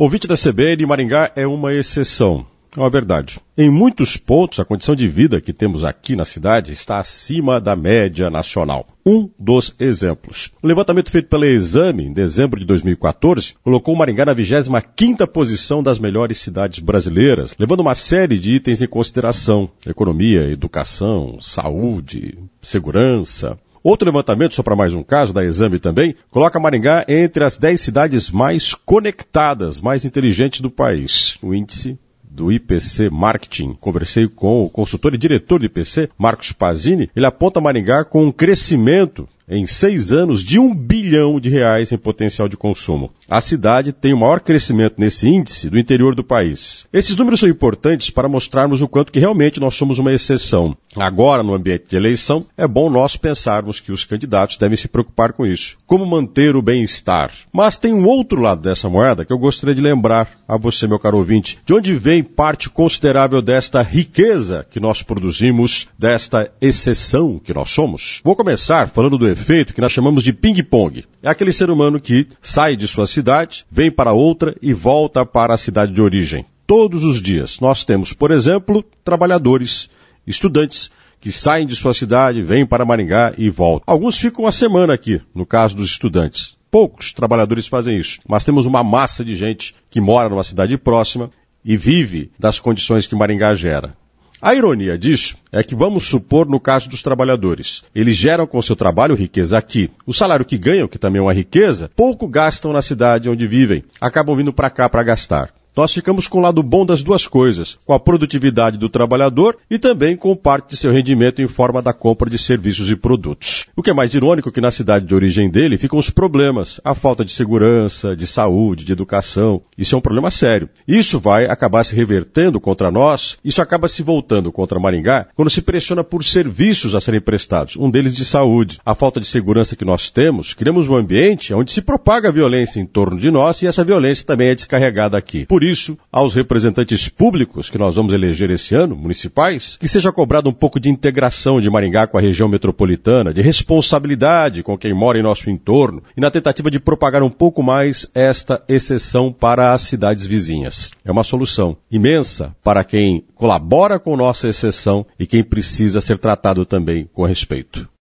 Ouvinte da CBN, Maringá é uma exceção. É uma verdade. Em muitos pontos, a condição de vida que temos aqui na cidade está acima da média nacional. Um dos exemplos. O levantamento feito pela Exame, em dezembro de 2014, colocou Maringá na 25ª posição das melhores cidades brasileiras, levando uma série de itens em consideração: economia, educação, saúde, segurança. Outro levantamento, só para mais um caso, da Exame também, coloca Maringá entre as 10 cidades mais conectadas, mais inteligentes do país. O índice do IPC Marketing. Conversei com o consultor e diretor do IPC, Marcos Pazini. Ele aponta Maringá com um crescimento em 6 anos de R$1 bilhão em potencial de consumo. A cidade tem o maior crescimento nesse índice do interior do país. Esses números são importantes para mostrarmos o quanto que realmente nós somos uma exceção. Agora, no ambiente de eleição, é bom nós pensarmos que os candidatos devem se preocupar com isso. Como manter o bem-estar. Mas tem um outro lado dessa moeda que eu gostaria de lembrar a você, meu caro ouvinte, de onde vem parte considerável desta riqueza que nós produzimos, desta exceção que nós somos. Vou começar falando do efeito que nós chamamos de ping-pong. É aquele ser humano que sai de sua cidade, vem para outra e volta para a cidade de origem. Todos os dias nós temos, por exemplo, trabalhadores, estudantes, que saem de sua cidade, vêm para Maringá e voltam. Alguns ficam a semana aqui, no caso dos estudantes. Poucos trabalhadores fazem isso, mas temos uma massa de gente que mora numa cidade próxima e vive das condições que Maringá gera. A ironia disso é que, vamos supor, no caso dos trabalhadores, eles geram com seu trabalho riqueza aqui. O salário que ganham, que também é uma riqueza, pouco gastam na cidade onde vivem, acabam vindo para cá para gastar. Nós ficamos com o lado bom das duas coisas, com a produtividade do trabalhador e também com parte de seu rendimento em forma da compra de serviços e produtos. O que é mais irônico é que na cidade de origem dele ficam os problemas, a falta de segurança, de saúde, de educação. Isso é um problema sério. Isso vai acabar se revertendo contra nós, isso acaba se voltando contra Maringá quando se pressiona por serviços a serem prestados, um deles de saúde. A falta de segurança que nós temos, criamos um ambiente onde se propaga a violência em torno de nós e essa violência também é descarregada aqui. Por isso, aos representantes públicos que nós vamos eleger esse ano, municipais, que seja cobrado um pouco de integração de Maringá com a região metropolitana, de responsabilidade com quem mora em nosso entorno e na tentativa de propagar um pouco mais esta exceção para as cidades vizinhas. É uma solução imensa para quem colabora com nossa exceção e quem precisa ser tratado também com respeito.